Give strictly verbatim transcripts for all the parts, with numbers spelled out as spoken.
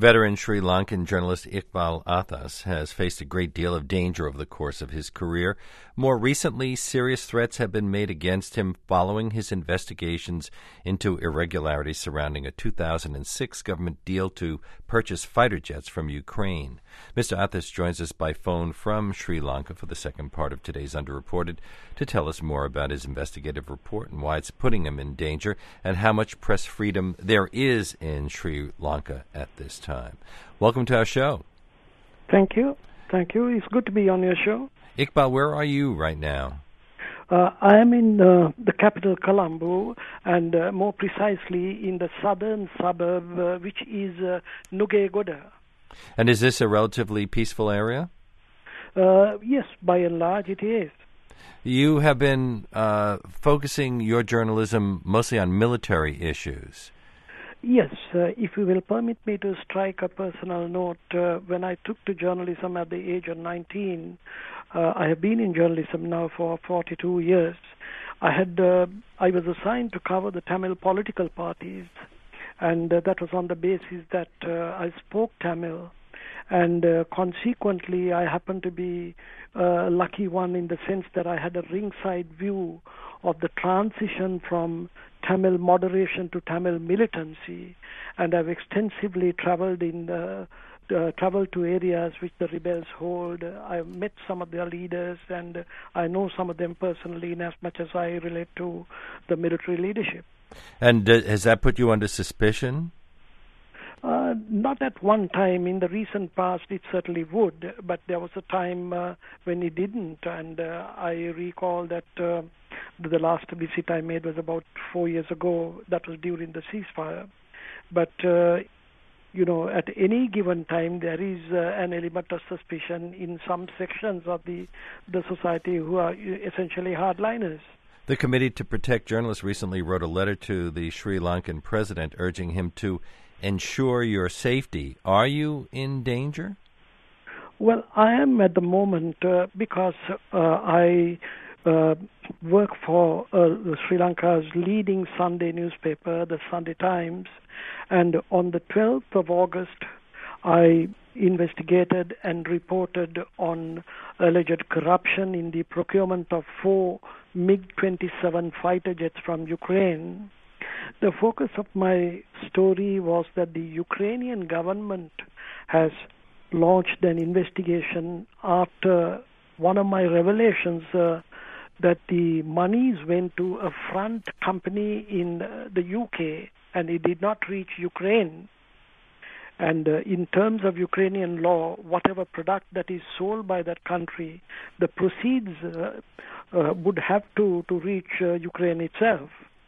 Veteran Sri Lankan journalist Iqbal Athas has faced a great deal of danger over the course of his career. More recently, serious threats have been made against him following his investigations into irregularities surrounding a two thousand six government deal to purchase fighter jets from Ukraine. Mister Athas joins us by phone from Sri Lanka for the second part of today's Underreported to tell us more about his investigative report and why it's putting him in danger and how much press freedom there is in Sri Lanka at this time. Welcome to our show. Thank you. Thank you. It's good to be on your show. Iqbal, where are you right now? Uh, I am in uh, the capital, Colombo, and uh, more precisely in the southern suburb, uh, which is uh, Nugegoda. And is this a relatively peaceful area? Uh, yes, by and large it is. You have been uh, focusing your journalism mostly on military issues. Yes, uh, if you will permit me to strike a personal note, uh, when I took to journalism at the age of nineteen, uh, I have been in journalism now for forty-two years. I had uh, I was assigned to cover the Tamil political parties, and uh, that was on the basis that uh, I spoke Tamil, and uh, consequently I happened to be a lucky one in the sense that I had a ringside view of the transition from Tamil moderation to Tamil militancy, and I've extensively traveled in the uh, traveled to areas which the rebels hold. I've met some of their leaders, and I know some of them personally in as much as I relate to the military leadership. And uh, has that put you under suspicion? Uh, not at one time. In the recent past, it certainly would, but there was a time uh, when it didn't, and uh, I recall that uh, the last visit I made was about four years ago. That was during the ceasefire. But, uh, you know, at any given time, there is uh, an element of suspicion in some sections of the, the society who are essentially hardliners. The Committee to Protect Journalists recently wrote a letter to the Sri Lankan president urging him to ensure your safety. Are you in danger? Well, I am at the moment uh, because uh, I uh, work for uh, Sri Lanka's leading Sunday newspaper, the Sunday Times, and on the twelfth of August, I investigated and reported on alleged corruption in the procurement of four MiG twenty-seven fighter jets from Ukraine. The focus of my story was that the Ukrainian government has launched an investigation after one of my revelations uh, that the monies went to a front company in uh, the U K and it did not reach Ukraine. And uh, in terms of Ukrainian law, whatever product that is sold by that country, the proceeds uh, uh, would have to, to reach uh, Ukraine itself.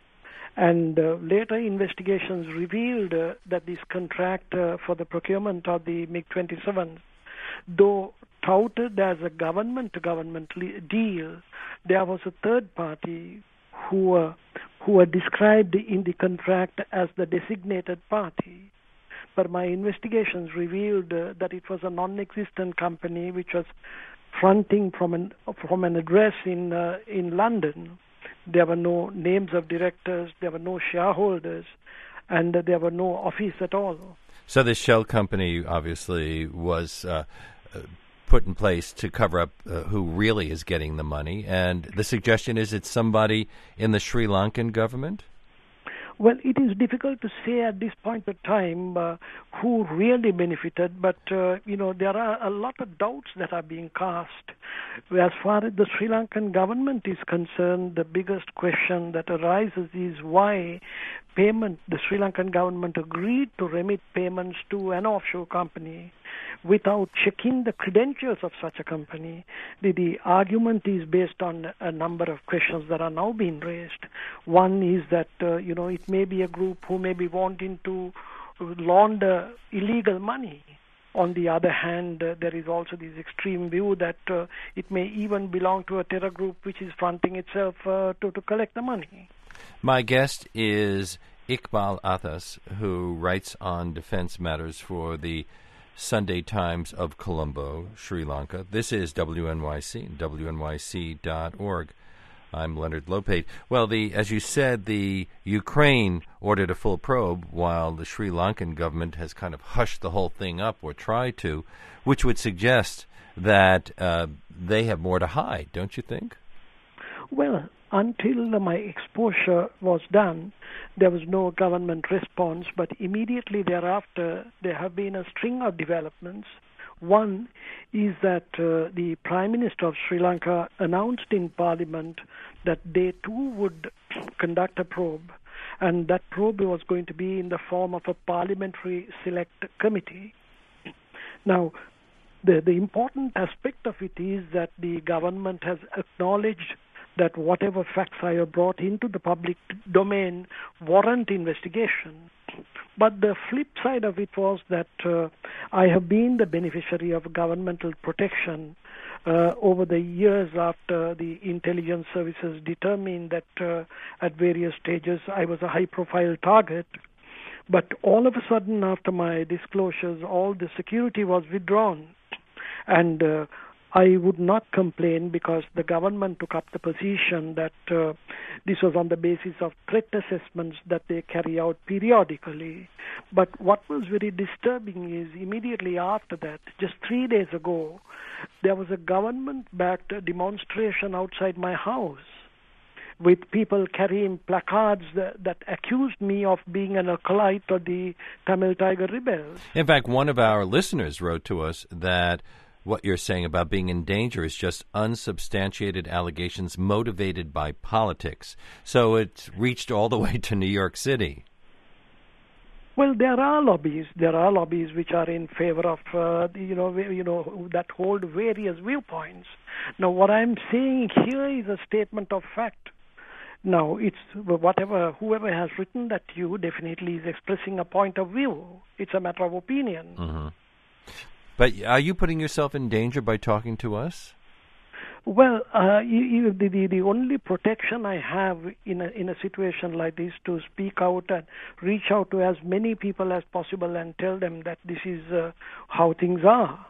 And uh, later investigations revealed uh, that this contract uh, for the procurement of the MiG twenty-sevens, though touted as a government-to-government le- deal, there was a third party who were, who were described in the contract as the designated party. But my investigations revealed uh, that it was a non-existent company which was fronting from an from an address in uh, in London. There were no names of directors, there were no shareholders, and uh, there were no office at all. So this shell company obviously was uh, put in place to cover up uh, who really is getting the money, and the suggestion is it's somebody in the Sri Lankan government? Well, it is difficult to say at this point of time uh, who really benefited, but, uh, you know, there are a lot of doubts that are being cast. As far as the Sri Lankan government is concerned, the biggest question that arises is why payment, the Sri Lankan government agreed to remit payments to an offshore company without checking the credentials of such a company. The, the argument is based on a number of questions that are now being raised. One is that, uh, you know, it may be a group who may be wanting to launder illegal money. On the other hand, uh, there is also this extreme view that uh, it may even belong to a terror group which is fronting itself uh, to, to collect the money. My guest is Iqbal Athas, who writes on defense matters for the Sunday Times of Colombo, Sri Lanka. This is W N Y C, W N Y C dot org. I'm Leonard Lopate. Well, the as you said, the Ukraine ordered a full probe, while the Sri Lankan government has kind of hushed the whole thing up, or tried to, which would suggest that uh, they have more to hide, don't you think? Well, until my exposure was done, there was no government response, but immediately thereafter, there have been a string of developments. One is that uh, the Prime Minister of Sri Lanka announced in Parliament that they too would conduct a probe, and that probe was going to be in the form of a parliamentary select committee. Now, the, the important aspect of it is that the government has acknowledged that whatever facts I have brought into the public domain warrant investigation. But the flip side of it was that uh, I have been the beneficiary of governmental protection uh, over the years after the intelligence services determined that uh, at various stages I was a high-profile target. But all of a sudden, after my disclosures, all the security was withdrawn. And uh, I would not complain because the government took up the position that uh, this was on the basis of threat assessments that they carry out periodically. But what was very disturbing is immediately after that, just three days ago, there was a government-backed demonstration outside my house with people carrying placards that, that accused me of being an acolyte of the Tamil Tiger rebels. In fact, one of our listeners wrote to us that what you're saying about being in danger is just unsubstantiated allegations motivated by politics. So it's reached all the way to New York City. Well, there are lobbies. There are lobbies which are in favor of, uh, you know, you know, that hold various viewpoints. Now, what I'm saying here is a statement of fact. Now, it's whatever, whoever has written that to you definitely is expressing a point of view. It's a matter of opinion. Mm-hmm. But are you putting yourself in danger by talking to us? Well, uh, you, you, the, the the only protection I have in a in a situation like this to speak out and reach out to as many people as possible and tell them that this is uh, how things are.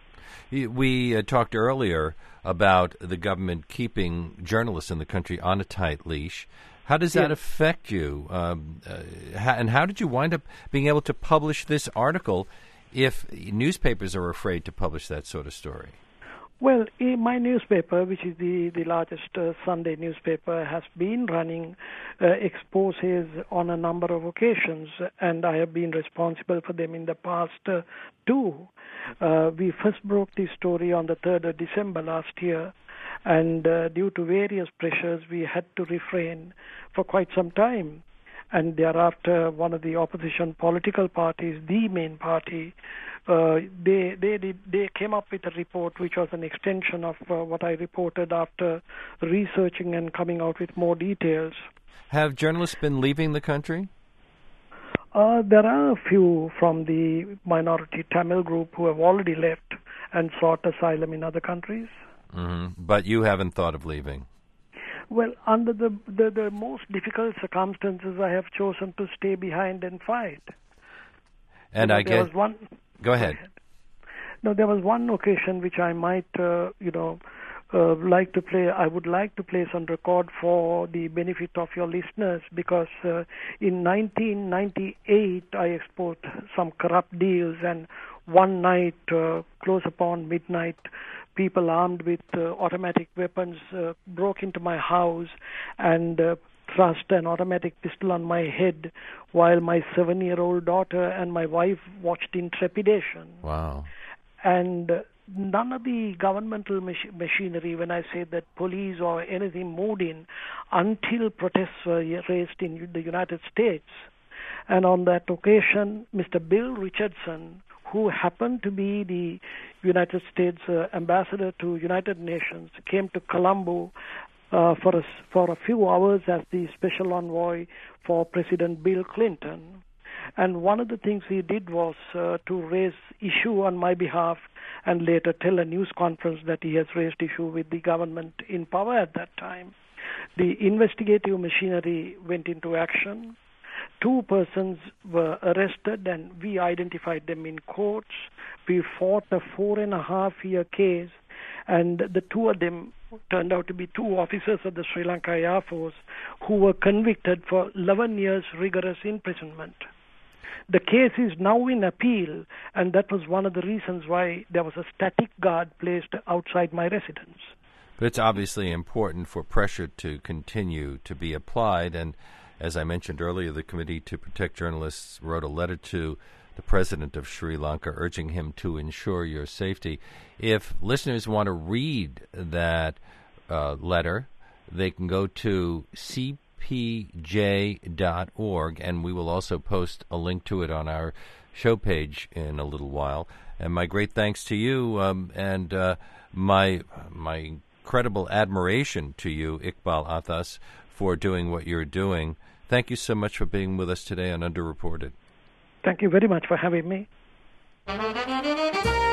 We uh, talked earlier about the government keeping journalists in the country on a tight leash. How does that yes. affect you? Um, uh, how, and how did you wind up being able to publish this article if newspapers are afraid to publish that sort of story? Well, my newspaper, which is the, the largest uh, Sunday newspaper, has been running uh, exposés on a number of occasions, and I have been responsible for them in the past uh, too. Uh, we first broke this story on the third of December last year, and uh, due to various pressures, we had to refrain for quite some time. And thereafter, one of the opposition political parties, the main party, uh, they they did, they came up with a report which was an extension of uh, what I reported after researching and coming out with more details. Have journalists been leaving the country? Uh, there are a few from the minority Tamil group who have already left and sought asylum in other countries. Mm-hmm. But you haven't thought of leaving? Well, under the, the, the most difficult circumstances, I have chosen to stay behind and fight. And you know, I there guess... was one. Go ahead. No, there was one occasion which I might, uh, you know, uh, like to play. I would like to place on record for the benefit of your listeners, because uh, in nineteen ninety-eight I exposed some corrupt deals, and one night, uh, close upon midnight, people armed with uh, automatic weapons uh, broke into my house and uh, thrust an automatic pistol on my head while my seven-year-old daughter and my wife watched in trepidation. Wow. And uh, none of the governmental mach- machinery, when I say that police or anything, moved in until protests were raised in the United States. And on that occasion, Mister Bill Richardson, who happened to be the United States uh, ambassador to United Nations, came to Colombo uh, for, a, for a few hours as the special envoy for President Bill Clinton. And one of the things he did was uh, to raise issue on my behalf and later tell a news conference that he has raised issue with the government in power at that time. The investigative machinery went into action. Two persons were arrested and we identified them in courts. We fought a four and a half year case, and the two of them turned out to be two officers of the Sri Lanka Air Force who were convicted for eleven years rigorous imprisonment. The case is now in appeal, and that was one of the reasons why there was a static guard placed outside my residence. But it's obviously important for pressure to continue to be applied, and as I mentioned earlier, the Committee to Protect Journalists wrote a letter to the President of Sri Lanka urging him to ensure your safety. If listeners want to read that uh, letter, they can go to c p j dot org, and we will also post a link to it on our show page in a little while. And my great thanks to you, um, and uh, my my incredible admiration to you, Iqbal Athas, for doing what you're doing. Thank you so much for being with us today on Underreported. Thank you very much for having me.